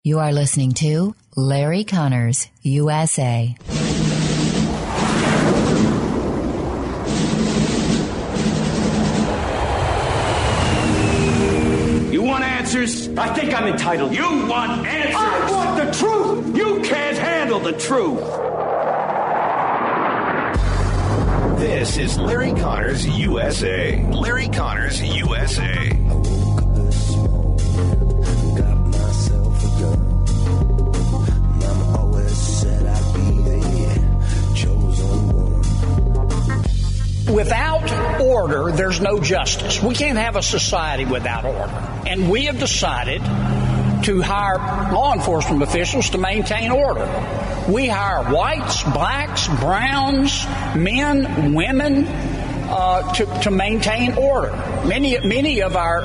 You are listening to Larry Connors, USA. You want answers? I think I'm entitled. You want answers? I want the truth! You can't handle the truth! This is Larry Connors, USA. Larry Connors, USA. Without order, there's no justice. We can't have a society without order. And we have decided to hire law enforcement officials to maintain order. We hire whites, blacks, browns, men, women to maintain order. Many of our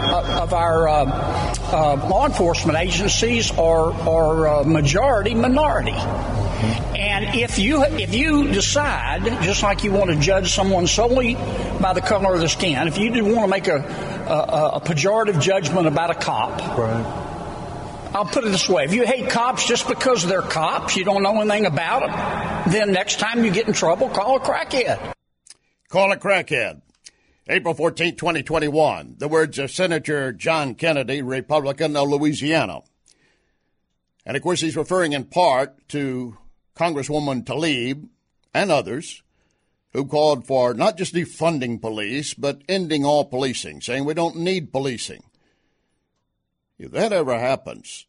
law enforcement agencies are majority minority. And if you decide, just like you want to judge someone solely by the color of their skin, if you do want to make a pejorative judgment about a cop, right. I'll put it this way. If you hate cops just because they're cops, you don't know anything about them, then next time you get in trouble, call a crackhead. Call a crackhead. April 14, 2021. The words of Senator John Kennedy, Republican of Louisiana. And, of course, he's referring in part to Congresswoman Tlaib and others who called for not just defunding police, but ending all policing, saying we don't need policing. If that ever happens,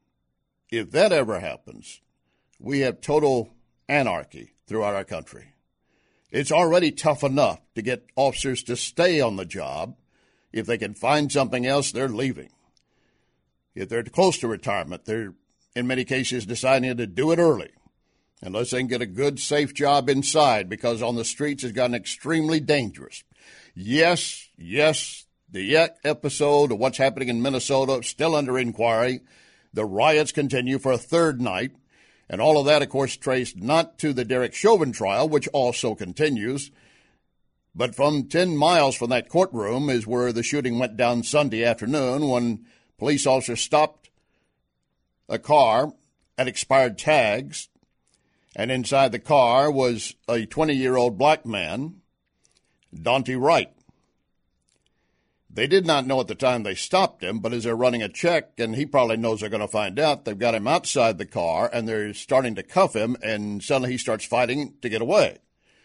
we have total anarchy throughout our country. It's already tough enough to get officers to stay on the job. If they can find something else, they're leaving. If they're close to retirement, they're, in many cases, deciding to do it early, unless they can get a good, safe job inside, because on the streets it's gotten extremely dangerous. Yes, the episode of what's happening in Minnesota still under inquiry. The riots continue for a third night. And all of that, of course, traced not to the Derek Chauvin trial, which also continues, but from 10 miles from that courtroom is where the shooting went down Sunday afternoon when police officers stopped a car at expired tags, and inside the car was a 20-year-old black man, Daunte Wright. They did not know at the time they stopped him, but as they're running a check, and he probably knows they're going to find out, they've got him outside the car, and they're starting to cuff him, and suddenly he starts fighting to get away.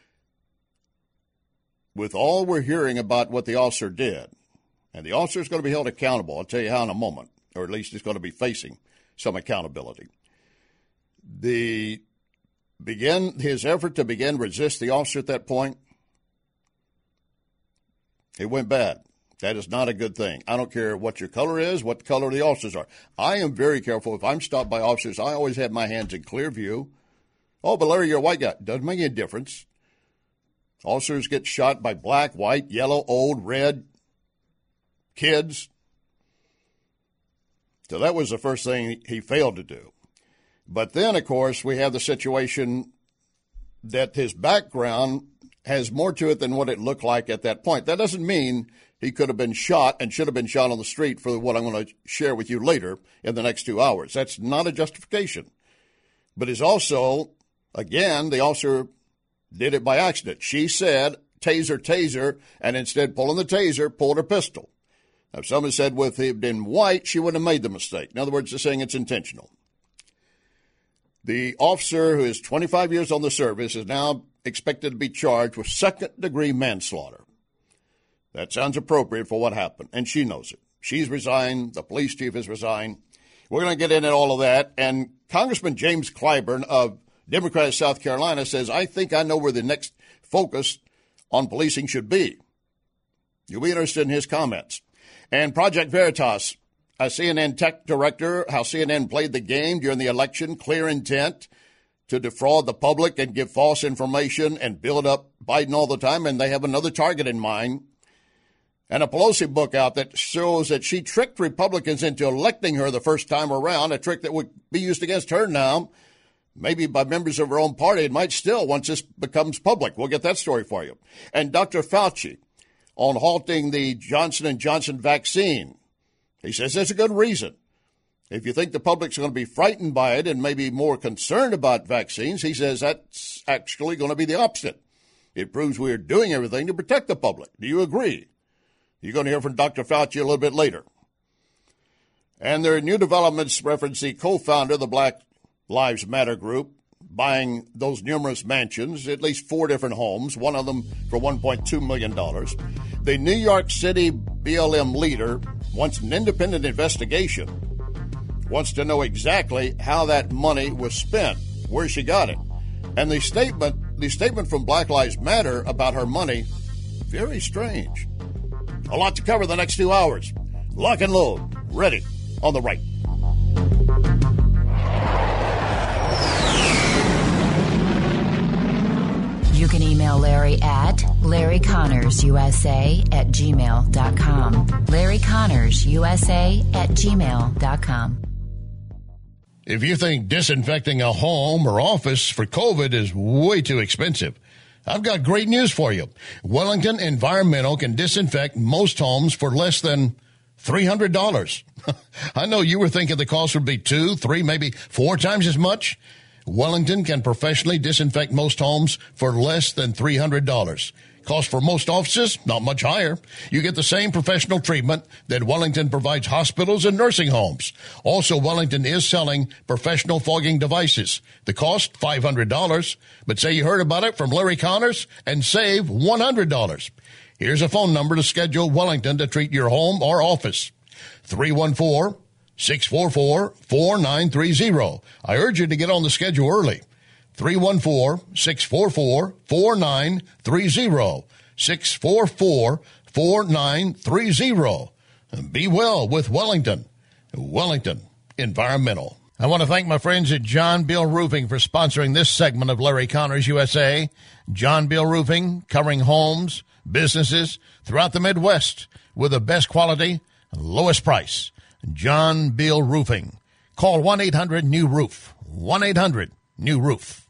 With all we're hearing about what the officer did, and the officer is going to be held accountable, I'll tell you how in a moment, or at least he's going to be facing some accountability. His effort to resist the officer at that point, it went bad. That is not a good thing. I don't care what your color is, what the color of the officers are. I am very careful. If I'm stopped by officers, I always have my hands in clear view. Oh, but Larry, you're a white guy. Doesn't make any difference. Officers get shot by black, white, yellow, old, red, kids. So that was the first thing he failed to do. But then, of course, we have the situation that his background has more to it than what it looked like at that point. That doesn't mean he could have been shot and should have been shot on the street for what I'm going to share with you later in the next 2 hours. That's not a justification. But it's also, again, the officer did it by accident. She said, taser, and instead pulling the taser, pulled her pistol. Now, if someone said with it been white, she wouldn't have made the mistake. In other words, they're saying it's intentional. The officer, who is 25 years on the service, is now expected to be charged with second-degree manslaughter. That sounds appropriate for what happened, and she knows it. She's resigned. The police chief has resigned. We're going to get into all of that. And Congressman James Clyburn of Democrat of South Carolina says, I think I know where the next focus on policing should be. You'll be interested in his comments. And Project Veritas, a CNN tech director, how CNN played the game during the election, clear intent to defraud the public and give false information and build up Biden all the time, and they have another target in mind. And a Pelosi book out that shows that she tricked Republicans into electing her the first time around, a trick that would be used against her now, maybe by members of her own party. It might still once this becomes public. We'll get that story for you. And Dr. Fauci on halting the Johnson & Johnson vaccine. He says there's a good reason. If you think the public's going to be frightened by it and maybe more concerned about vaccines, he says that's actually going to be the opposite. It proves we're doing everything to protect the public. Do you agree? You're going to hear from Dr. Fauci a little bit later. And there are new developments reference the co-founder of the Black Lives Matter group buying those numerous mansions, at least 4 different homes, one of them for $1.2 million. The New York City BLM leader wants an independent investigation, wants to know exactly how that money was spent, where she got it. And the statement from Black Lives Matter about her money, very strange. A lot to cover the next 2 hours. Lock and load. Ready on the right. You can email Larry at LarryConnorsUSA@gmail.com. LarryConnorsUSA@gmail.com. If you think disinfecting a home or office for COVID is way too expensive, I've got great news for you. Wellington Environmental can disinfect most homes for less than $300. I know you were thinking the cost would be 2, 3, maybe 4 times as much. Wellington can professionally disinfect most homes for less than $300. Cost for most offices, not much higher. You get the same professional treatment that Wellington provides hospitals and nursing homes. Also, Wellington is selling professional fogging devices. The cost, $500. But say you heard about it from Larry Connors and save $100. Here's a phone number to schedule Wellington to treat your home or office. 314-644-4930. I urge you to get on the schedule early. 314-644-4930. 644-4930. Be well with Wellington. Wellington Environmental. I want to thank my friends at John Bill Roofing for sponsoring this segment of Larry Connors USA. John Bill Roofing, covering homes, businesses throughout the Midwest with the best quality and lowest price. John Bill Roofing. Call 1-800-NEW-ROOF. 1-800-NEW-ROOF.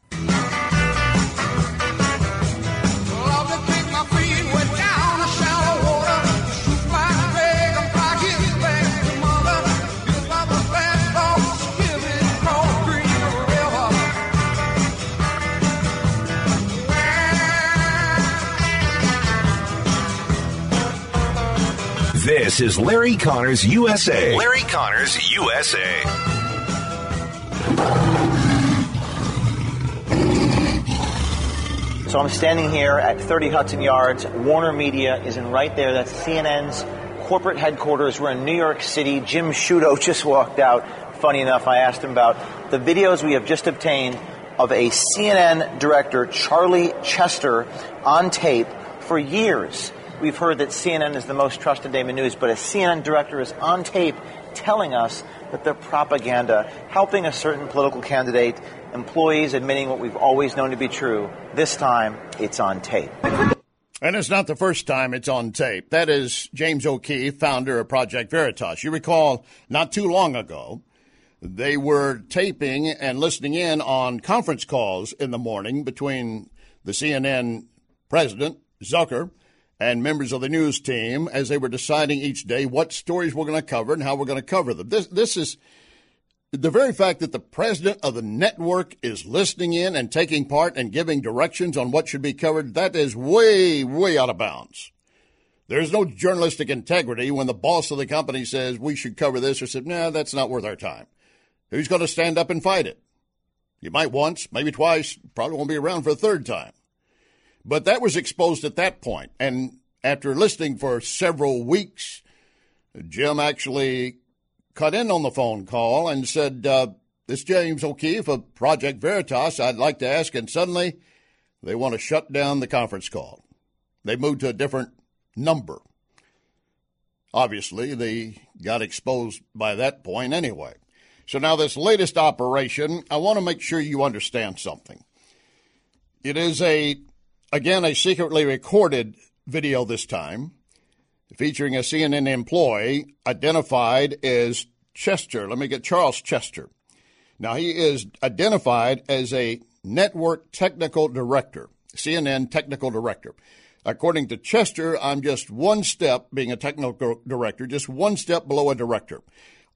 This is Larry Connors USA. Larry Connors USA. So I'm standing here at 30 Hudson Yards. Warner Media is in right there. That's CNN's corporate headquarters. We're in New York City. Jim Sciutto just walked out. Funny enough, I asked him about the videos we have just obtained of a CNN director, Charlie Chester, on tape for years. We've heard that CNN is the most trusted name in news, but a CNN director is on tape telling us that they're propaganda, helping a certain political candidate, employees admitting what we've always known to be true. This time, it's on tape. And it's not the first time it's on tape. That is James O'Keefe, founder of Project Veritas. You recall not too long ago, they were taping and listening in on conference calls in the morning between the CNN president, Zucker, and members of the news team as they were deciding each day what stories we're going to cover and how we're going to cover them. This is the very fact that the president of the network is listening in and taking part and giving directions on what should be covered. That is way, way out of bounds. There's no journalistic integrity when the boss of the company says we should cover this or said, no, that's not worth our time. Who's going to stand up and fight it? You might once, maybe twice, probably won't be around for a third time. But that was exposed at that point. And after listening for several weeks, Jim actually cut in on the phone call and said, this is James O'Keefe of Project Veritas. I'd like to ask. And suddenly they want to shut down the conference call. They moved to a different number. Obviously, they got exposed by that point anyway. So now this latest operation, I want to make sure you understand something. It is again, a secretly recorded video this time, featuring a CNN employee identified as Chester. Let me get Charles Chester. Now, he is identified as a network technical director, CNN technical director. According to Chester, I'm just one step, being a technical director, just one step below a director.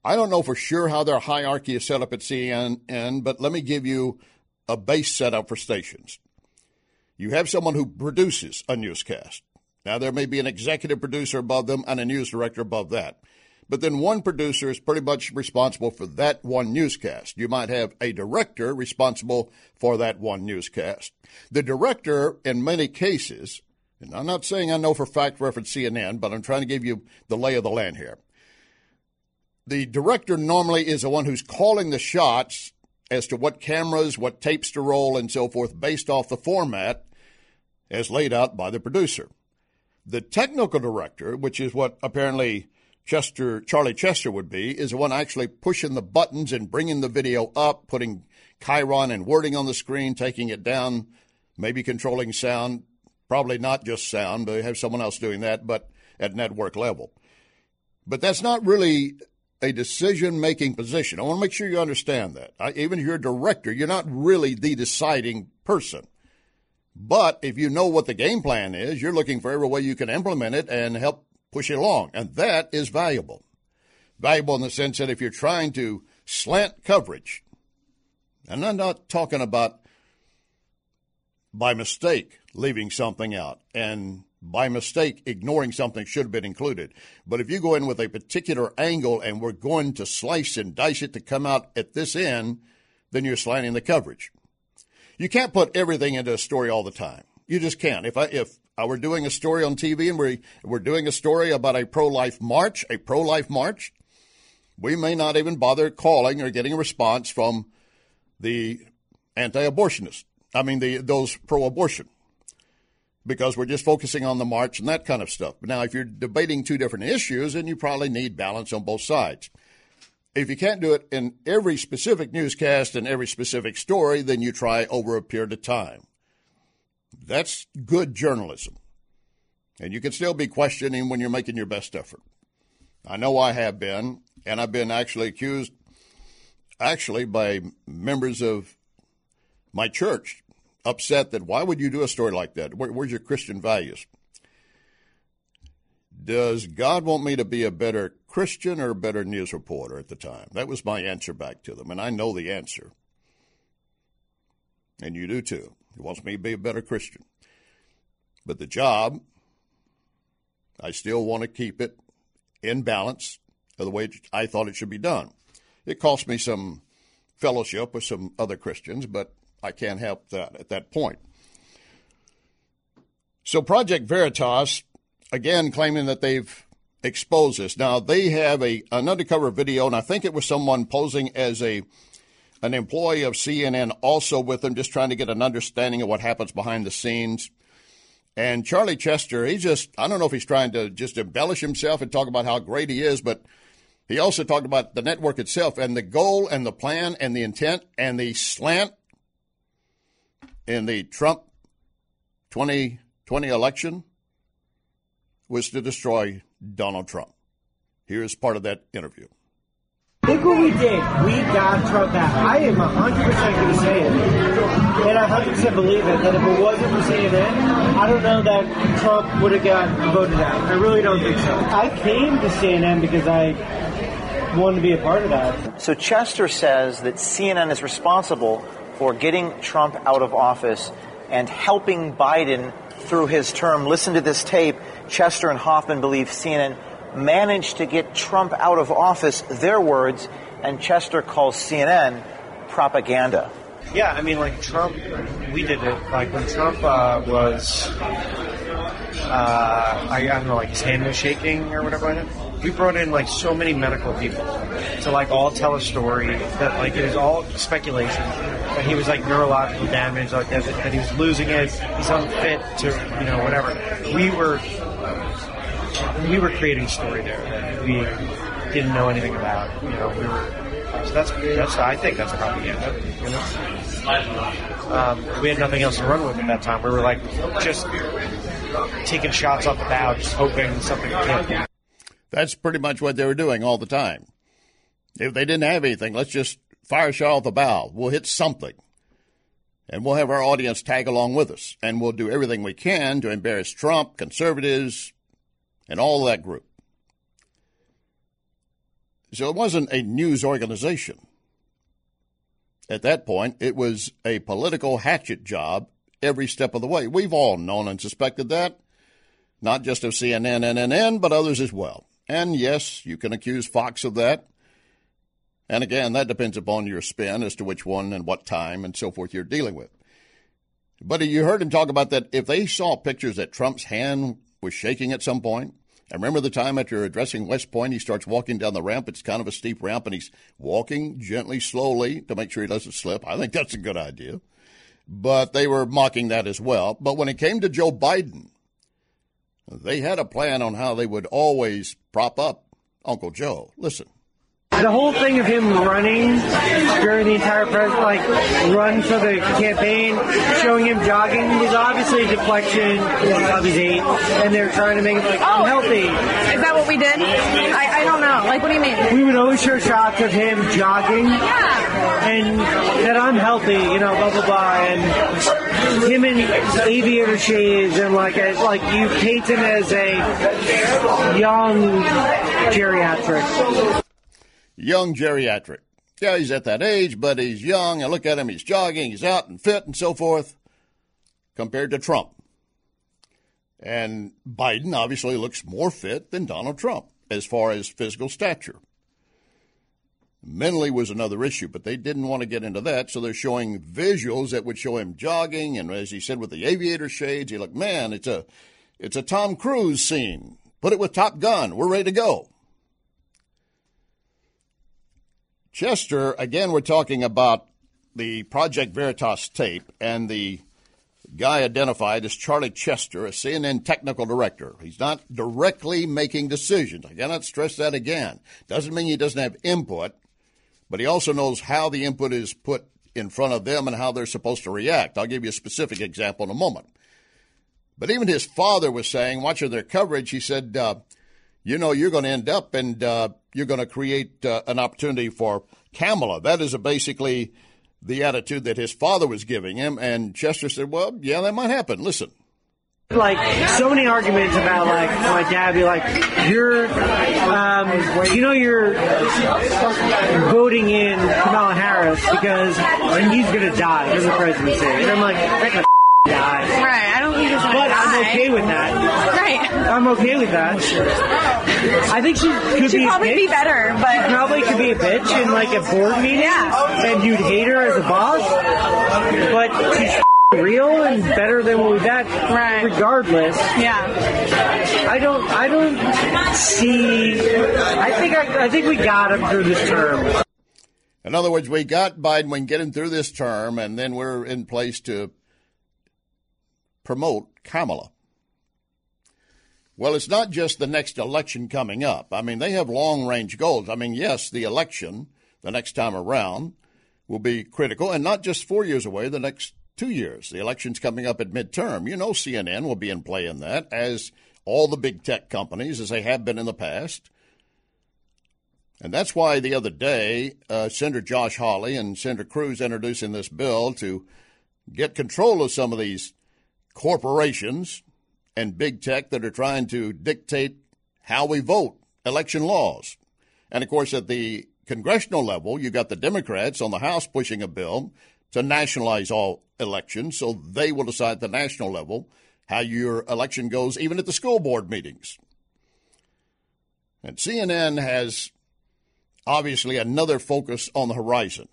I don't know for sure how their hierarchy is set up at CNN, but let me give you a base setup for stations. You have someone who produces a newscast. Now, there may be an executive producer above them and a news director above that. But then one producer is pretty much responsible for that one newscast. You might have a director responsible for that one newscast. The director, in many cases, and I'm not saying I know for fact reference CNN, but I'm trying to give you the lay of the land here. The director normally is the one who's calling the shots as to what cameras, what tapes to roll, and so forth, based off the format as laid out by the producer. The technical director, which is what apparently Charlie Chester would be, is the one actually pushing the buttons and bringing the video up, putting chyron and wording on the screen, taking it down, maybe controlling sound, probably not just sound, but they have someone else doing that, but at network level. But that's not really a decision-making position. I want to make sure you understand that. Even if you're a director, you're not really the deciding person. But if you know what the game plan is, you're looking for every way you can implement it and help push it along. And that is valuable. Valuable in the sense that if you're trying to slant coverage, and I'm not talking about by mistake leaving something out and by mistake ignoring something should have been included. But if you go in with a particular angle and we're going to slice and dice it to come out at this end, then you're slanting the coverage. You can't put everything into a story all the time. You just can't. If I were doing a story on TV and we're doing a story about a pro-life march, we may not even bother calling or getting a response from the anti-abortionists. Those pro-abortion, because we're just focusing on the march and that kind of stuff. But now, if you're debating two different issues, then you probably need balance on both sides. If you can't do it in every specific newscast and every specific story, then you try over a period of time. That's good journalism. And you can still be questioning when you're making your best effort. I know I have been, and I've been actually accused, by members of my church, upset that why would you do a story like that? Where's your Christian values? Does God want me to be a better Christian or a better news reporter at the time? That was my answer back to them, and I know the answer. And you do too. He wants me to be a better Christian. But the job, I still want to keep it in balance of the way I thought it should be done. It cost me some fellowship with some other Christians, but I can't help that at that point. So Project Veritas, again, claiming that they've exposed this. Now, they have an undercover video, and I think it was someone posing as an employee of CNN also with them, just trying to get an understanding of what happens behind the scenes. And Charlie Chester, I don't know if he's trying to just embellish himself and talk about how great he is, but he also talked about the network itself and the goal and the plan and the intent and the slant in the Trump 2020 election was to destroy Donald Trump. Here's part of that interview. Look what we did. We got Trump out. I am 100% going to say it. And I 100% believe it, that if it wasn't for CNN, I don't know that Trump would have got voted out. I really don't think so. I came to CNN because I wanted to be a part of that. So Chester says that CNN is responsible for getting Trump out of office and helping Biden through his term. Listen to this tape. Chester and Hoffman believe CNN managed to get Trump out of office, their words, and Chester calls CNN propaganda. Yeah, Trump, we did it. When Trump was, I don't know, his hand was shaking or whatever, we brought in, so many medical people to, all tell a story that, it was all speculation. That he was, neurological damage, that he was losing it, he's unfit to, whatever. We were creating a story there that we didn't know anything about. So that's I think that's propaganda. We had nothing else to run with at that time. We were just taking shots off the bow, just hoping something would hit. That's pretty much what they were doing all the time. If they didn't have anything, let's just fire a shot off the bow. We'll hit something. And we'll have our audience tag along with us. And we'll do everything we can to embarrass Trump, conservatives, and all that group. So it wasn't a news organization. At that point, it was a political hatchet job every step of the way. We've all known and suspected that, not just of CNN, NNN, but others as well. And yes, you can accuse Fox of that. And again, that depends upon your spin as to which one and what time and so forth you're dealing with. But you heard him talk about that if they saw pictures that Trump's hand was shaking at some point. I remember the time after addressing West Point, he starts walking down the ramp. It's kind of a steep ramp, and he's walking gently, slowly to make sure he doesn't slip. I think that's a good idea. But they were mocking that as well. But when it came to Joe Biden, they had a plan on how they would always prop up Uncle Joe. Listen. The whole thing of him running during the entire run for the campaign, showing him jogging, was obviously a deflection of his aid, and they're trying to make him I'm healthy. Is that what we did? I don't know. Like, what do you mean? We would always show shots of him jogging, and that I'm healthy, blah, blah, blah, and him in aviator shades, and you paint him as a young geriatric. Young geriatric. Yeah, he's at that age, but he's young. And look at him. He's jogging. He's out and fit and so forth compared to Trump. And Biden obviously looks more fit than Donald Trump as far as physical stature. Mentally was another issue, but they didn't want to get into that, so they're showing visuals that would show him jogging. And as he said, with the aviator shades, he looked, man, it's a Tom Cruise scene. Put it with Top Gun. We're ready to go. Chester, again, we're talking about the Project Veritas tape, and the guy identified as Charlie Chester, a CNN technical director. He's not directly making decisions. I cannot stress that again. Doesn't mean he doesn't have input, but he also knows how the input is put in front of them and how they're supposed to react. I'll give you a specific example in a moment. But even his father was saying, watching their coverage, he said, you're going to end up and you're going to create an opportunity for Kamala. That is basically the attitude that his father was giving him. And Chester said, well, yeah, that might happen. Listen. So many arguments about, my dad be you're voting in Kamala Harris because he's going to die in the presidency. And I'm like, that could die. Right, I don't think he's going to die. But I'm okay with that. Right. I'm okay with that. I think she'd probably be better, but... She probably could be a bitch in, a board meeting. Yeah. And you'd hate her as a boss. But she's real and better than what we've had. Right. Regardless. Yeah. I don't see... I think we got him through this term. In other words, we got Biden. We can get him through this term, and then we're in place to promote Kamala. Well, it's not just the next election coming up. I mean, they have long-range goals. I mean, yes, the election, the next time around, will be critical, and not just 4 years away, the next 2 years. The election's coming up at midterm. CNN will be in play in that, as all the big tech companies, as they have been in the past. And that's why the other day, Senator Josh Hawley and Senator Cruz introducing this bill to get control of some of these corporations and big tech that are trying to dictate how we vote, election laws. And, of course, at the congressional level, you got the Democrats on the House pushing a bill to nationalize all elections, so they will decide at the national level how your election goes, even at the school board meetings. And CNN has obviously another focus on the horizon.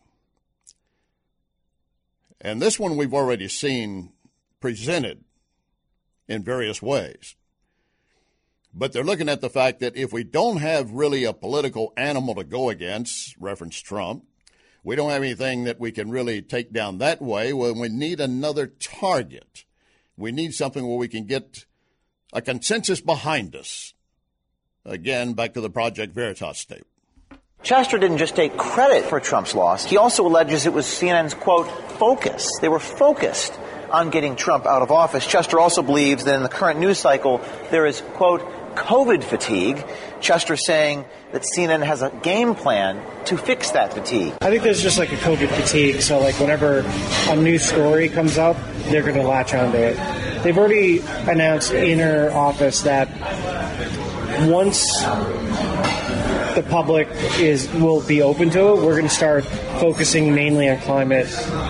And this one we've already seen presented in various ways. But they're looking at the fact that if we don't have really a political animal to go against, reference Trump, we don't have anything that we can really take down that way, well, we need another target. We need something where we can get a consensus behind us. Again, back to the Project Veritas tape. Chester didn't just take credit for Trump's loss. He also alleges it was CNN's, quote, focus. They were focused on getting Trump out of office. Chester also believes that in the current news cycle, there is, quote, COVID fatigue. Chester saying that CNN has a game plan to fix that fatigue. I think there's just a COVID fatigue. So whenever a new story comes up, they're going to latch onto it. They've already announced in her office that once the public will be open to it, we're going to start focusing mainly on climate,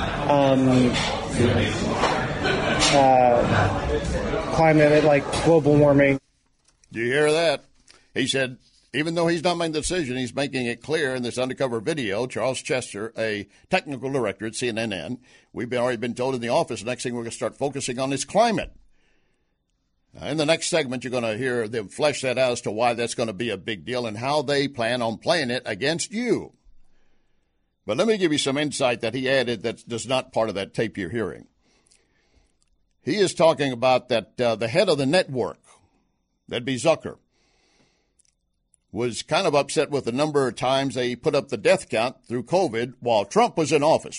like global warming. Do you hear that? He said, even though he's not making the decision, he's making it clear in this undercover video. Charles Chester, a technical director at CNN, we've already been told in the office, the next thing we're going to start focusing on is climate. In the next segment, you're going to hear them flesh that out as to why that's going to be a big deal and how they plan on playing it against you. But let me give you some insight that he added that's not part of that tape you're hearing. He is talking about that the head of the network, that'd be Zucker, was kind of upset with the number of times they put up the death count through COVID while Trump was in office.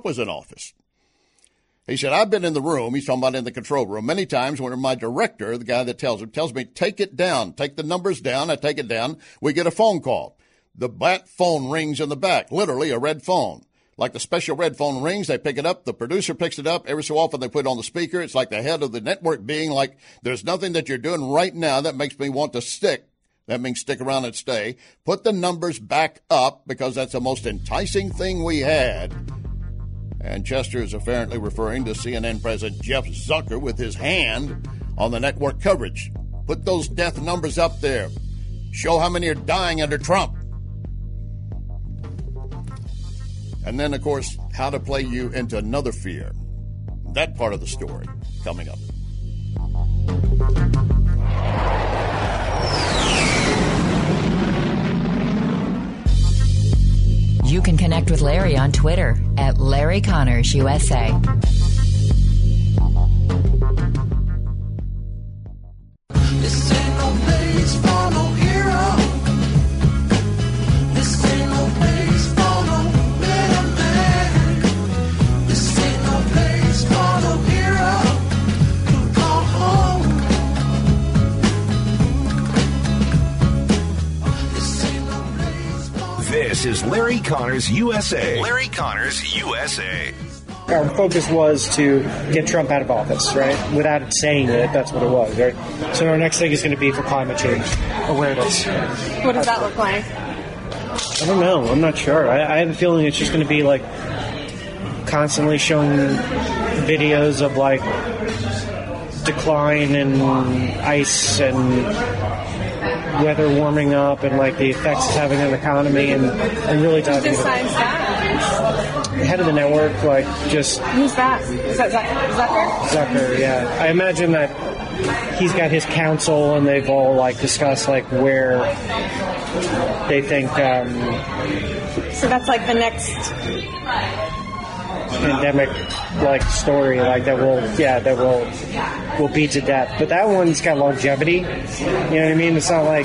He said, I've been in the room, he's talking about in the control room, many times when my director, the guy that tells me, take it down, take the numbers down, I take it down, we get a phone call. The bat phone rings in the back, literally a red phone. Like the special red phone rings, they pick it up, the producer picks it up, every so often they put it on the speaker. It's like the head of the network being like, there's nothing that you're doing right now that makes me want to stick. That means stick around and stay. Put the numbers back up because that's the most enticing thing we had. And Chester is apparently referring to CNN President Jeff Zucker with his hand on the network coverage. Put those death numbers up there. Show how many are dying under Trump. And then, of course, how to play you into another fear. That part of the story coming up. You can connect with Larry on Twitter at Larry Connors USA. This ain't no place for no hero. This ain't no place for no better man. This ain't no place for no hero to call home. This ain't no place for. This is Larry Connors USA. Larry Connors USA. Our focus was to get Trump out of office, right? Without it saying it, that's what it was, right? So our next thing is going to be for climate change awareness. What does that look like? I don't know. I'm not sure. I have a feeling it's just going to be like constantly showing videos of like decline in ice and weather warming up and like the effects it's having on the economy and really talking Who decides about that? the head of the network, like just Who's that? Is that Zucker? Zucker, yeah. I imagine that he's got his council and they've all like discussed like where they think So that's like the next pandemic like story like that will beat to death. But that one's got longevity. You know what I mean? It's not like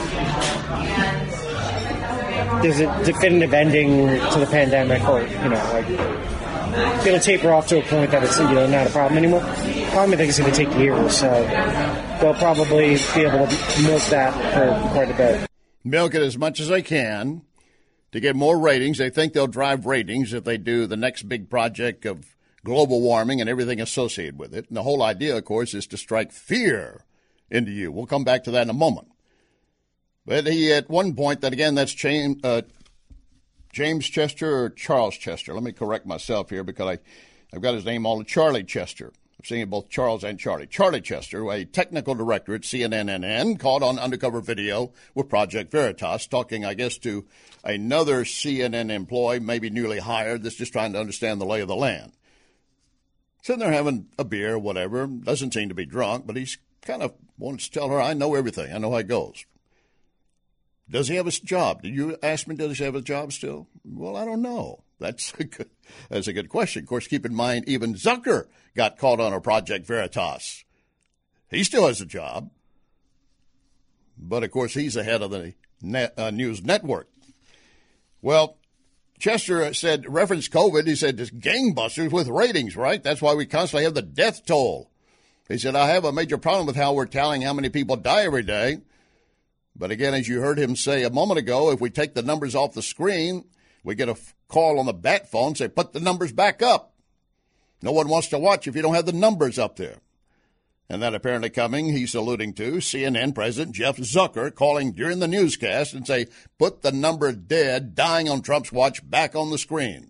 there's a definitive ending to the pandemic or, like it'll taper off to a point that it's, not a problem anymore. I think it's going to take years, so they'll probably be able to milk that for quite a bit. Milk it as much as they can to get more ratings. They think they'll drive ratings if they do the next big project of global warming and everything associated with it. And the whole idea, of course, is to strike fear into you. We'll come back to that in a moment. But he, at one point, that again, that's James Chester or Charles Chester. Let me correct myself here because I've got his name all Charlie Chester. I'm seeing both Charles and Charlie. Charlie Chester, a technical director at CNN, caught on undercover video with Project Veritas, talking, I guess, to another CNN employee, maybe newly hired, that's just trying to understand the lay of the land. Sitting there having a beer, whatever, doesn't seem to be drunk, but he's kind of wants to tell her, I know everything. I know how it goes. Does he have a job? Did you ask me, does he have a job still? Well, I don't know. That's a good question. Of course, keep in mind, even Zucker got caught on a Project Veritas. He still has a job. But, of course, he's the head of the news network. Well, Chester said, reference COVID, he said, just gangbusters with ratings, right? That's why we constantly have the death toll. He said, I have a major problem with how we're telling how many people die every day. But again, as you heard him say a moment ago, if we take the numbers off the screen, we get a call on the bat phone, say, put the numbers back up. No one wants to watch if you don't have the numbers up there. And that apparently coming, he's alluding to CNN President Jeff Zucker calling during the newscast and say, put the number of dead dying on Trump's watch back on the screen.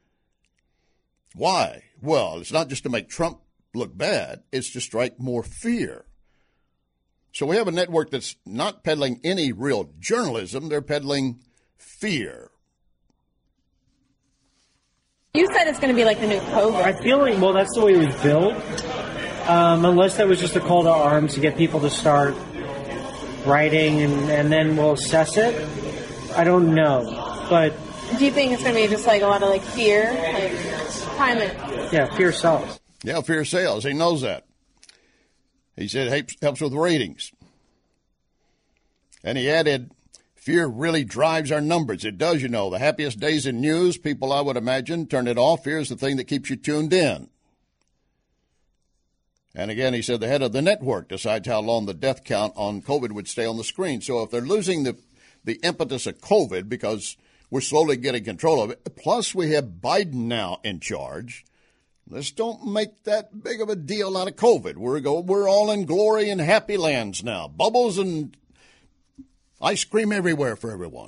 Why? Well, it's not just to make Trump look bad. It's to strike more fear. So we have a network that's not peddling any real journalism. They're peddling fear. You said it's going to be like the new COVID. I feel like, well, that's the way it was built. Unless that was just a call to arms to get people to start writing and then we'll assess it. I don't know. But do you think it's going to be just like a lot of like fear? Like, time it. Yeah, fear sells. Yeah, fear sells. He knows that. He said it helps with ratings. And he added, fear really drives our numbers. It does, you know. The happiest days in news, people, I would imagine, turn it off. Fear is the thing that keeps you tuned in. And again, he said the head of the network decides how long the death count on COVID would stay on the screen. So if they're losing the impetus of COVID because we're slowly getting control of it, plus we have Biden now in charge, let's don't make that big of a deal out of COVID. We're all in glory and happy lands now. Bubbles and ice cream everywhere for everyone.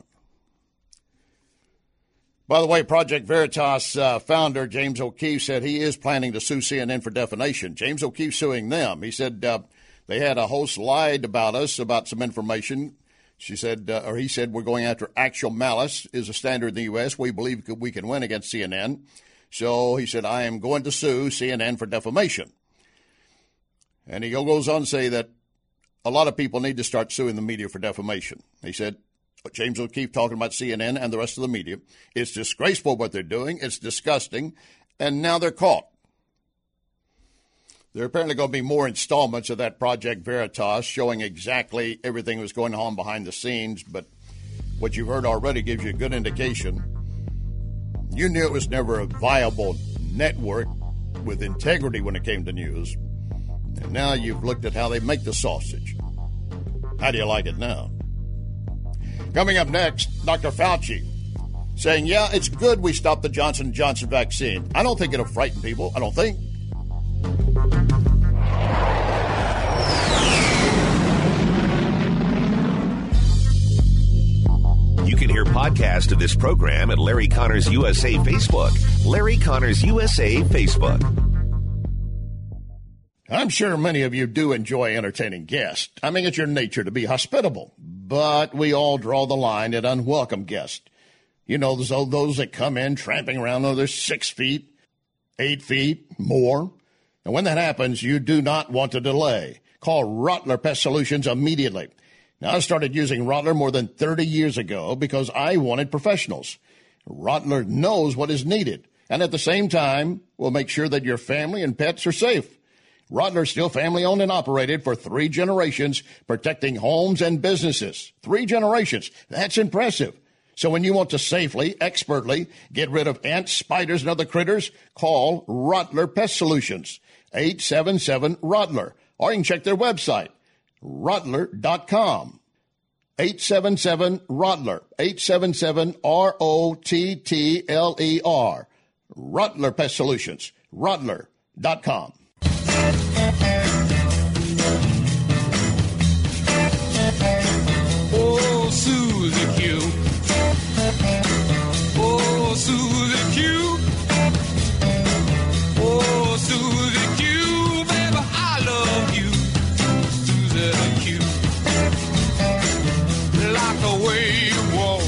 By the way, Project Veritas founder James O'Keefe said he is planning to sue CNN for defamation. James O'Keefe suing them. He said they had a host lied about us about some information. He said we're going after actual malice is a standard in the U.S. We believe we can win against CNN. So he said, I am going to sue CNN for defamation. And he goes on to say that a lot of people need to start suing the media for defamation. He said, James O'Keefe talking about CNN and the rest of the media. It's disgraceful what they're doing. It's disgusting. And now they're caught. There are apparently going to be more installments of that Project Veritas showing exactly everything that was going on behind the scenes. But what you've heard already gives you a good indication. You knew it was never a viable network with integrity when it came to news. And now you've looked at how they make the sausage. How do you like it now? Coming up next, Dr. Fauci saying, yeah, it's good we stopped the Johnson & Johnson vaccine. I don't think it'll frighten people. I don't think. You can hear podcasts of this program at Larry Connors USA Facebook. Larry Connors USA Facebook. I'm sure many of you do enjoy entertaining guests. I mean, it's your nature to be hospitable. But we all draw the line at unwelcome guests. You know, those that come in tramping around another 6 feet, 8 feet, more. And when that happens, you do not want to delay. Call Rottler Pest Solutions immediately. Now, I started using Rottler more than 30 years ago because I wanted professionals. Rottler knows what is needed, and at the same time will make sure that your family and pets are safe. Rottler is still family-owned and operated for 3 generations, protecting homes and businesses. 3 generations. That's impressive. So when you want to safely, expertly get rid of ants, spiders, and other critters, call Rottler Pest Solutions, 877-ROTTLER. Or you can check their website, Rottler.com. 877-ROTTLER. 877-ROTTLER. Rottler Pest Solutions. Rottler.com. Oh, Susie Q. Oh, Susie Q. Oh, Susie Q. Baby, I love you. Susie Q. Like the way you walk.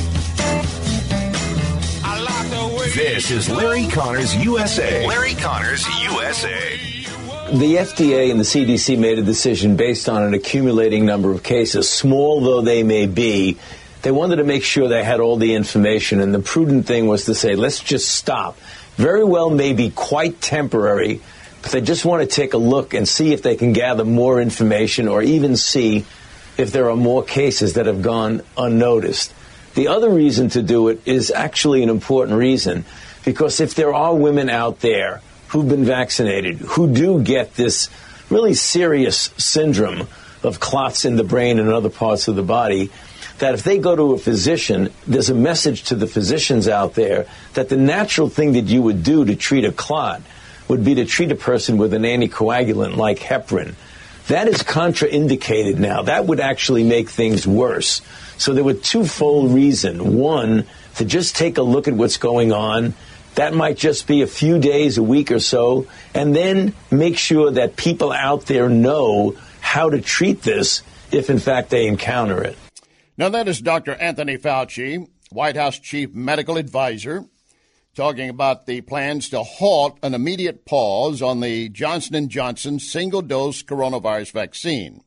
I like the way. This is Larry Connors USA. Larry Connors USA. The FDA and the CDC made a decision based on an accumulating number of cases, small though they may be. They wanted to make sure they had all the information, and the prudent thing was to say, let's just stop. Very well may be quite temporary, but they just want to take a look and see if they can gather more information or even see if there are more cases that have gone unnoticed. The other reason to do it is actually an important reason, because if there are women out there who've been vaccinated, who do get this really serious syndrome of clots in the brain and other parts of the body, that if they go to a physician, there's a message to the physicians out there that the natural thing that you would do to treat a clot would be to treat a person with an anticoagulant like heparin. That is contraindicated now. That would actually make things worse. So there were twofold reason. One, to just take a look at what's going on. That might just be a few days, a week or so, and then make sure that people out there know how to treat this if, in fact, they encounter it. Now, that is Dr. Anthony Fauci, White House chief medical advisor, talking about the plans to halt an immediate pause on the Johnson & Johnson single-dose coronavirus vaccine.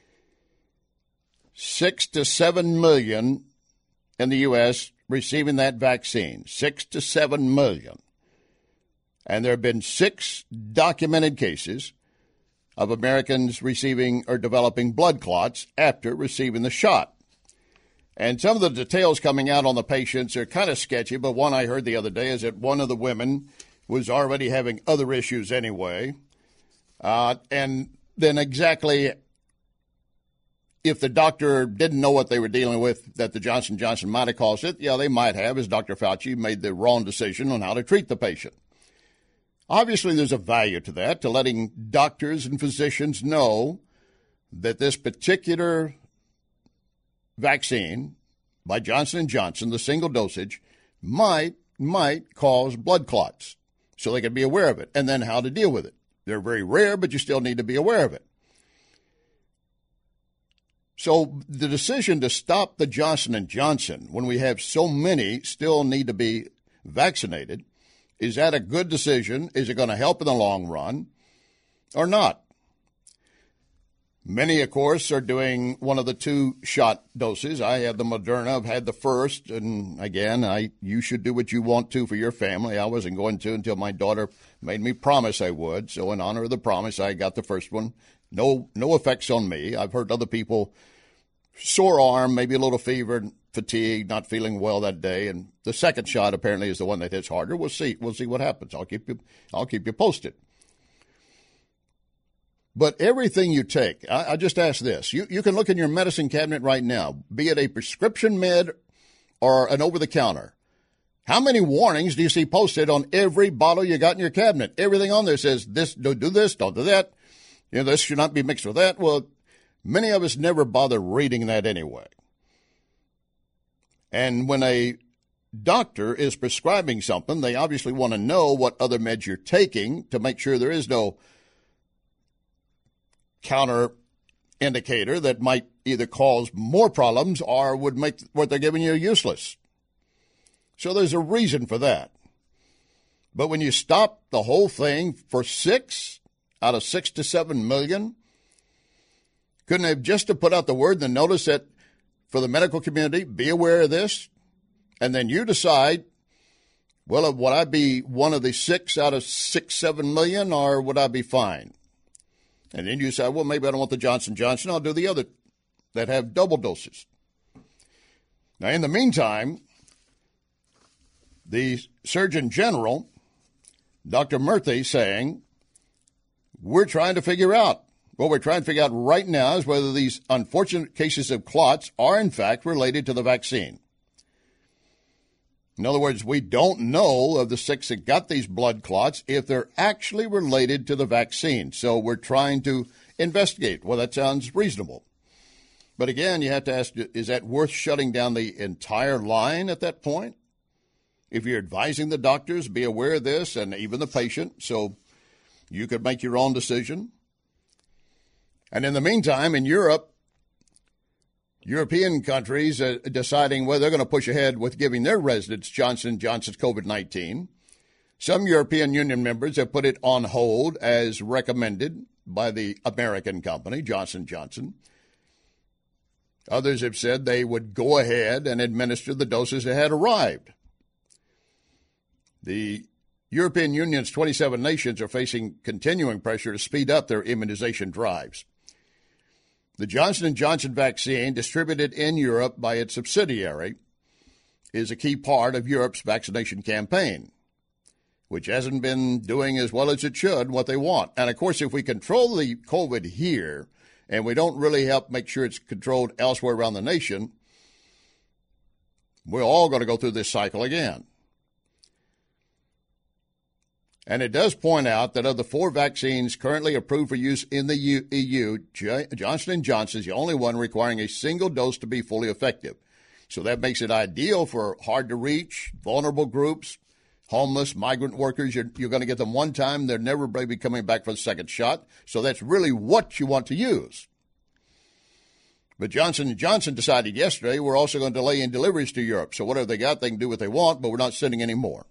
6 to 7 million in the U.S. receiving that vaccine, 6 to 7 million. And there have been 6 documented cases of Americans receiving or developing blood clots after receiving the shot. And some of the details coming out on the patients are kind of sketchy, but one I heard the other day is that one of the women was already having other issues anyway. And then exactly if the doctor didn't know what they were dealing with, that the Johnson & Johnson might have caused it, yeah, they might have, as Dr. Fauci made the wrong decision on how to treat the patient. Obviously, there's a value to that, to letting doctors and physicians know that this particular vaccine by Johnson & Johnson, the single dosage, might cause blood clots, so they can be aware of it, and then how to deal with it. They're very rare, but you still need to be aware of it. So the decision to stop the Johnson & Johnson when we have so many still need to be vaccinated, is that a good decision? Is it going to help in the long run or not? Many, of course, are doing one of the 2 shot doses. I had the Moderna. I've had the first. And, again, you should do what you want to for your family. I wasn't going to until my daughter made me promise I would. So in honor of the promise, I got the first one. No effects on me. I've heard other people, sore arm, maybe a little fever, fatigue, not feeling well that day. And the second shot apparently is the one that hits harder. We'll see. We'll see what happens. I'll keep you posted. But everything you take, I just ask this. You can look in your medicine cabinet right now, be it a prescription med or an over-the-counter. How many warnings do you see posted on every bottle you got in your cabinet? Everything on there says, this, don't do this, don't do that. This should not be mixed with that. Well, many of us never bother reading that anyway. And when a doctor is prescribing something, they obviously want to know what other meds you're taking to make sure there is no counter indicator that might either cause more problems or would make what they're giving you useless. So there's a reason for that. But when you stop the whole thing for 6 out of 6 to 7 million, couldn't they have just to put out the word and notice that for the medical community, be aware of this, and then you decide, well, would I be one of the 6 out of 6, 7 million, or would I be fine? And then you say, well, maybe I don't want the Johnson & Johnson. I'll do the other that have double doses. Now, in the meantime, the Surgeon General, Dr. Murthy, saying, we're trying to figure out. What we're trying to figure out right now is whether these unfortunate cases of clots are, in fact, related to the vaccine. In other words, we don't know of the 6 that got these blood clots if they're actually related to the vaccine. So we're trying to investigate. Well, that sounds reasonable. But again, you have to ask, is that worth shutting down the entire line at that point? If you're advising the doctors, be aware of this, and even the patient, so you could make your own decision. And in the meantime, in Europe, European countries are deciding whether they're going to push ahead with giving their residents Johnson & Johnson's COVID-19. Some European Union members have put it on hold as recommended by the American company, Johnson & Johnson. Others have said they would go ahead and administer the doses that had arrived. The European Union's 27 nations are facing continuing pressure to speed up their immunization drives. The Johnson & Johnson vaccine, distributed in Europe by its subsidiary, is a key part of Europe's vaccination campaign, which hasn't been doing as well as it should, what they want. And, of course, if we control the COVID here and we don't really help make sure it's controlled elsewhere around the nation, we're all going to go through this cycle again. And it does point out that of the 4 vaccines currently approved for use in the EU, Johnson & Johnson is the only one requiring a single dose to be fully effective. So that makes it ideal for hard-to-reach, vulnerable groups, homeless, migrant workers. You're going to get them one time. They're never going to be coming back for the second shot. So that's really what you want to use. But Johnson & Johnson decided yesterday we're also going to delay in deliveries to Europe. So whatever they got, they can do what they want, but we're not sending any more.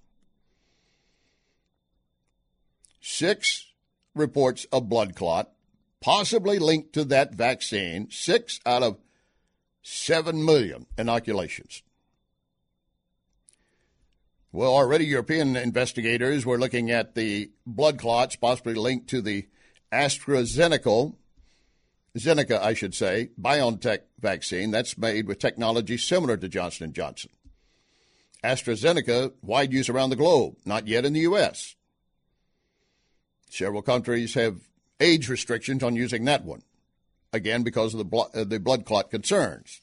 6 reports of blood clot, possibly linked to that vaccine. 6 out of 7 million inoculations. Well, already European investigators were looking at the blood clots possibly linked to the AstraZeneca, BioNTech vaccine. That's made with technology similar to Johnson & Johnson. AstraZeneca, wide use around the globe, not yet in the U.S. Several countries have age restrictions on using that one, again, because of the blood clot concerns.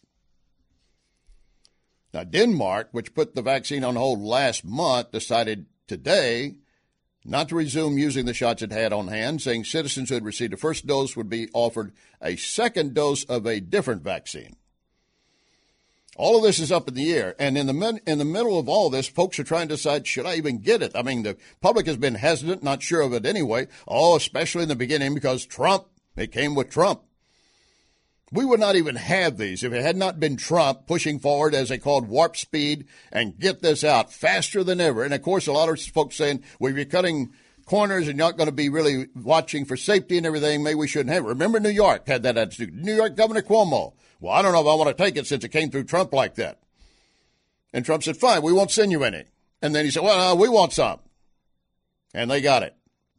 Now, Denmark, which put the vaccine on hold last month, decided today not to resume using the shots it had on hand, saying citizens who had received the first dose would be offered a second dose of a different vaccine. All of this is up in the air, and in the middle of all this, folks are trying to decide, should I even get it? I mean, the public has been hesitant, not sure of it anyway, especially in the beginning because Trump, it came with Trump. We would not even have these if it had not been Trump pushing forward, as they called, warp speed, and get this out faster than ever. And, of course, a lot of folks saying, well, if you're cutting corners and you're not going to be really watching for safety and everything, maybe we shouldn't have it. Remember, New York had that attitude. New York Governor Cuomo. Well, I don't know if I want to take it since it came through Trump like that. And Trump said, fine, we won't send you any. And then he said, well, we want some. And they got it.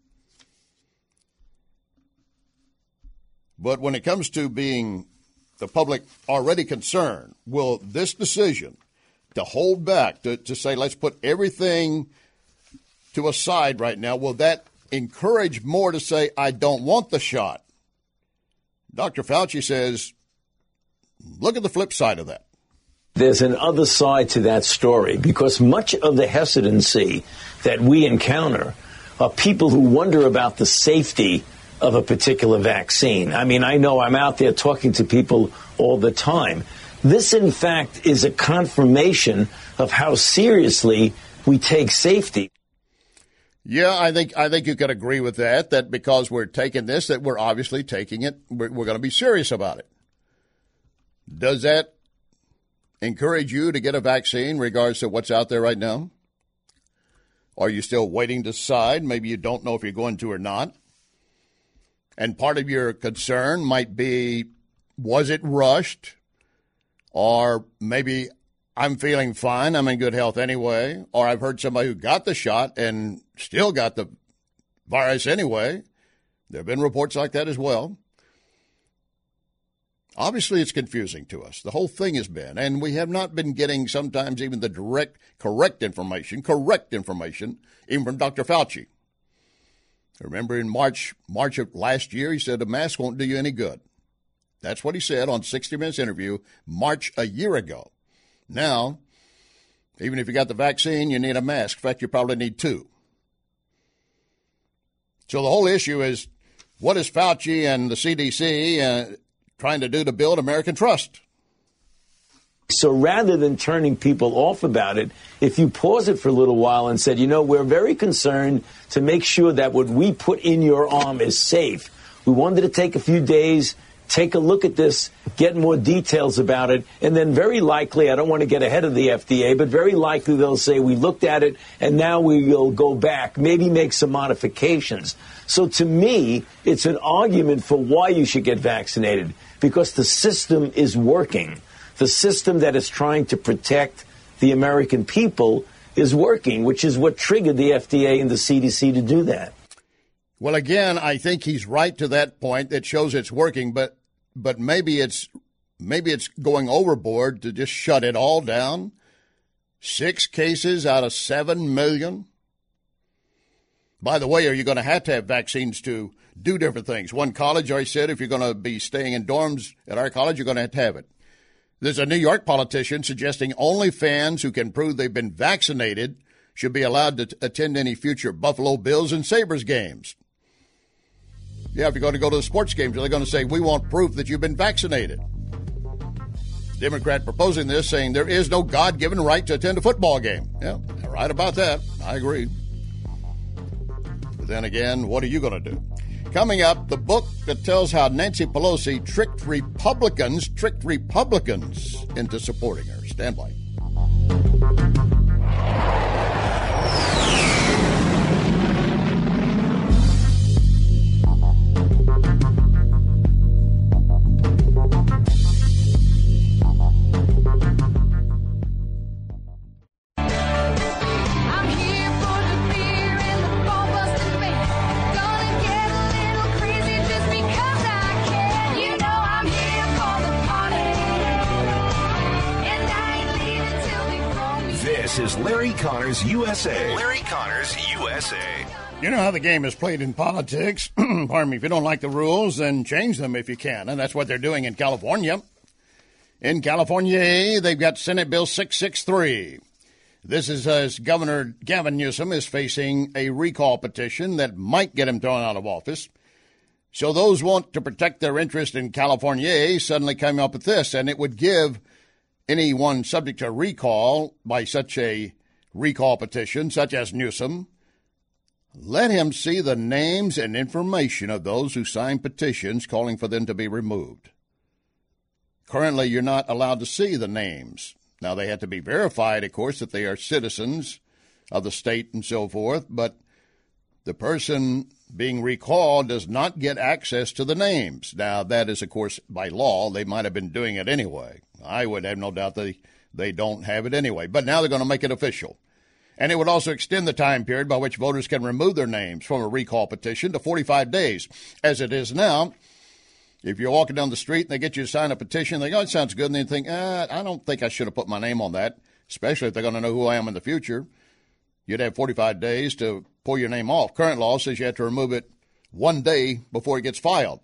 But when it comes to being the public already concerned, will this decision to hold back, to say let's put everything to a side right now, will that encourage more to say I don't want the shot? Dr. Fauci says, look at the flip side of that. There's an other side to that story because much of the hesitancy that we encounter are people who wonder about the safety of a particular vaccine. I mean, I know I'm out there talking to people all the time. This, in fact, is a confirmation of how seriously we take safety. Yeah, I think you could agree with that because we're taking this, that we're obviously taking it, we're going to be serious about it. Does that encourage you to get a vaccine in regards to what's out there right now? Are you still waiting to decide? Maybe you don't know if you're going to or not. And part of your concern might be, was it rushed? Or maybe I'm feeling fine, I'm in good health anyway. Or I've heard somebody who got the shot and still got the virus anyway. There have been reports like that as well. Obviously, it's confusing to us. The whole thing has been. And we have not been getting sometimes even the correct information, even from Dr. Fauci. Remember in March of last year, he said a mask won't do you any good. That's what he said on 60 Minutes interview March a year ago. Now, even if you got the vaccine, you need a mask. In fact, you probably need 2. So the whole issue is, what is Fauci and the CDC trying to do to build American trust? So rather than turning people off about it, if you pause it for a little while and said, we're very concerned to make sure that what we put in your arm is safe. We wanted to take a few days, take a look at this, get more details about it, and then very likely, I don't want to get ahead of the FDA, but very likely they'll say we looked at it and now we will go back, maybe make some modifications. So to me, it's an argument for why you should get vaccinated, because the system is working. The system that is trying to protect the American people is working, which is what triggered the FDA and the CDC to do that. Well, again, I think he's right to that point. It shows it's working, but maybe it's going overboard to just shut it all down. 6 cases out of 7 million. By the way, are you going to have vaccines to do different things? One college already said if you're going to be staying in dorms at our college, you're going to have it. There's a New York politician suggesting only fans who can prove they've been vaccinated should be allowed to attend any future Buffalo Bills and Sabres games. Yeah, if you're going to go to the sports games, they're going to say, we want proof that you've been vaccinated. Democrat proposing this, saying there is no God-given right to attend a football game. Yeah, they're right about that. I agree. But then again, what are you going to do? Coming up, the book that tells how Nancy Pelosi tricked Republicans into supporting her. Stand by. This is Larry Connors USA. Larry Connors USA. You know how the game is played in politics. Pardon me. If you don't like the rules, then change them if you can. And that's what they're doing in California. In California, they've got Senate Bill 663. This is as Governor Gavin Newsom is facing a recall petition that might get him thrown out of office. So those want to protect their interest in California suddenly came up with this, and it would give anyone subject to recall by such a recall petition, such as Newsom, let him see the names and information of those who signed petitions calling for them to be removed. Currently, you're not allowed to see the names. Now, they have to be verified, of course, that they are citizens of the state and so forth, but the person being recalled does not get access to the names. Now, that is, of course, by law. They might have been doing it anyway. I would have no doubt they don't have it anyway. But now they're going to make it official. And it would also extend the time period by which voters can remove their names from a recall petition to 45 days. As it is now, if you're walking down the street and they get you to sign a petition, they go, it sounds good, and then you think, I don't think I should have put my name on that, especially if they're going to know who I am in the future. You'd have 45 days to pull your name off. Current law says you have to remove it 1 day before it gets filed.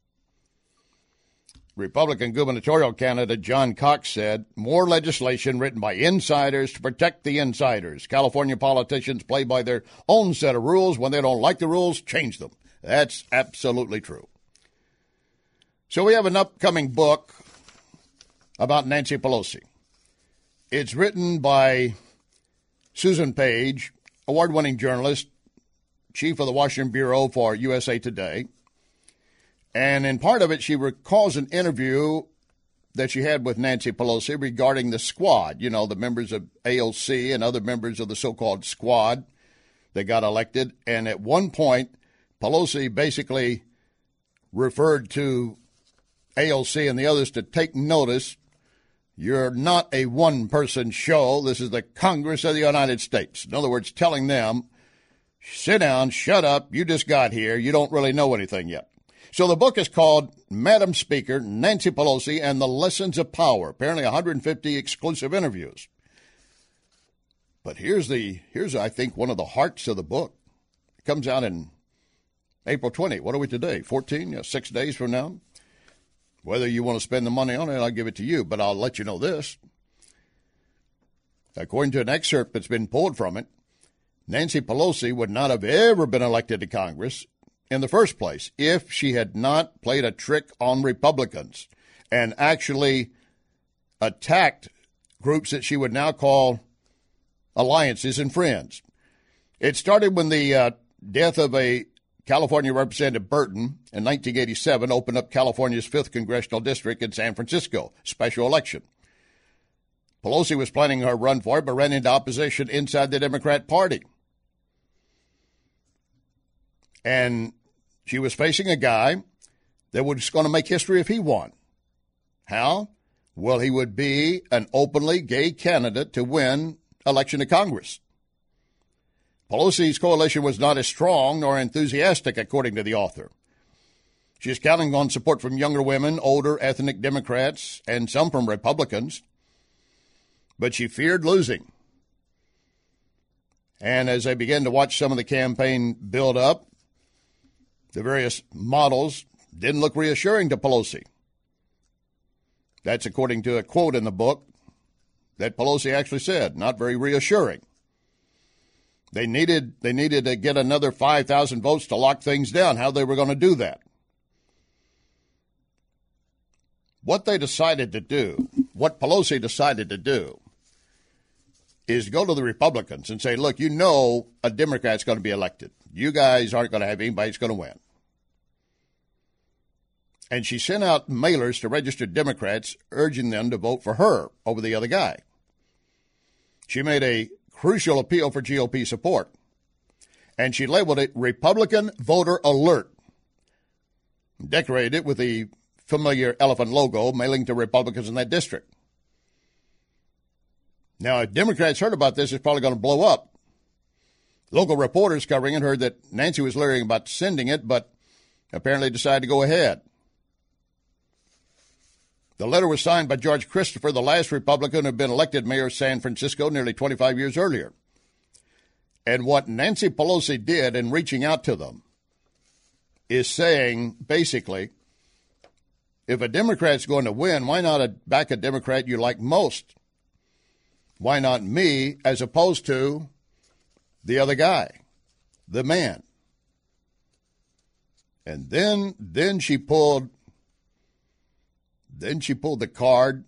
Republican gubernatorial candidate John Cox said, more legislation written by insiders to protect the insiders. California politicians play by their own set of rules. When they don't like the rules, change them. That's absolutely true. So we have an upcoming book about Nancy Pelosi. It's written by Susan Page, award-winning journalist, chief of the Washington Bureau for USA Today. And in part of it, she recalls an interview that she had with Nancy Pelosi regarding the squad, you know, the members of AOC and other members of the so-called squad that got elected. And at one point, Pelosi basically referred to AOC and the others to take notice. You're not a one-person show. This is the Congress of the United States. In other words, telling them, sit down, shut up, you just got here, you don't really know anything yet. So the book is called Madam Speaker, Nancy Pelosi, and the Lessons of Power. Apparently 150 exclusive interviews. But here's I think, one of the hearts of the book. It comes out in April 20. What are we today? 14? Yeah, 6 days from now. Whether you want to spend the money on it, I'll give it to you. But I'll let you know this. According to an excerpt that's been pulled from it, Nancy Pelosi would not have ever been elected to Congress in the first place if she had not played a trick on Republicans and actually attacked groups that she would now call alliances and friends. It started when the death of a California Representative Burton in 1987 opened up California's 5th Congressional District in San Francisco, special election. Pelosi was planning her run for it, but ran into opposition inside the Democrat Party. And she was facing a guy that was going to make history if he won. How? Well, he would be an openly gay candidate to win election to Congress. Pelosi's coalition was not as strong nor enthusiastic, according to the author. She is counting on support from younger women, older ethnic Democrats, and some from Republicans. But she feared losing. And as they began to watch some of the campaign build up, the various models didn't look reassuring to Pelosi. That's according to a quote in the book that Pelosi actually said, not very reassuring. They needed to get another 5,000 votes to lock things down. How they were going to do that? What they decided to do, what Pelosi decided to do, is go to the Republicans and say, look, you know a Democrat's going to be elected. You guys aren't going to have anybody who's going to win. And she sent out mailers to registered Democrats urging them to vote for her over the other guy. She made a crucial appeal for GOP support, and she labeled it Republican Voter Alert, decorated it with the familiar elephant logo mailing to Republicans in that district. Now, if Democrats heard about this, it's probably going to blow up. Local reporters covering it heard that Nancy was leery about sending it, but apparently decided to go ahead. The letter was signed by George Christopher, the last Republican who had been elected mayor of San Francisco nearly 25 years earlier. And what Nancy Pelosi did in reaching out to them is saying, basically, if a Democrat's going to win, why not back a Democrat you like most? Why not me as opposed to the other guy, the man? And then she pulled the card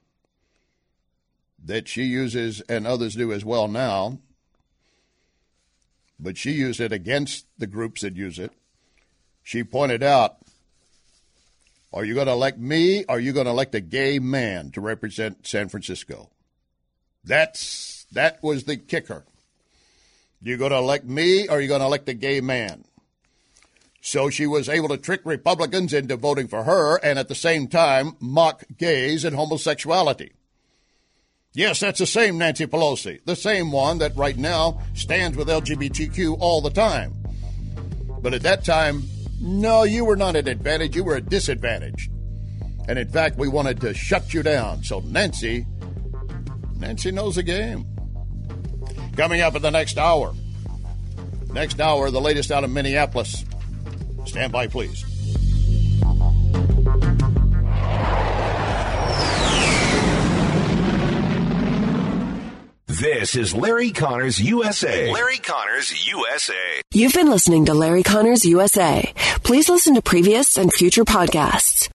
that she uses and others do as well now, but she used it against the groups that use it. She pointed out, are you going to elect me or are you going to elect a gay man to represent San Francisco? That was the kicker. You going to elect me or are you going to elect a gay man? So she was able to trick Republicans into voting for her and at the same time mock gays and homosexuality. Yes, that's the same Nancy Pelosi, the same one that right now stands with LGBTQ all the time. But at that time, no, you were not at advantage, you were at disadvantage. And in fact, we wanted to shut you down. So Nancy knows the game. Coming up in the next hour. Next hour, the latest out of Minneapolis. Stand by, please. This is Larry Connors USA. Larry Connors USA. You've been listening to Larry Connors USA. Please listen to previous and future podcasts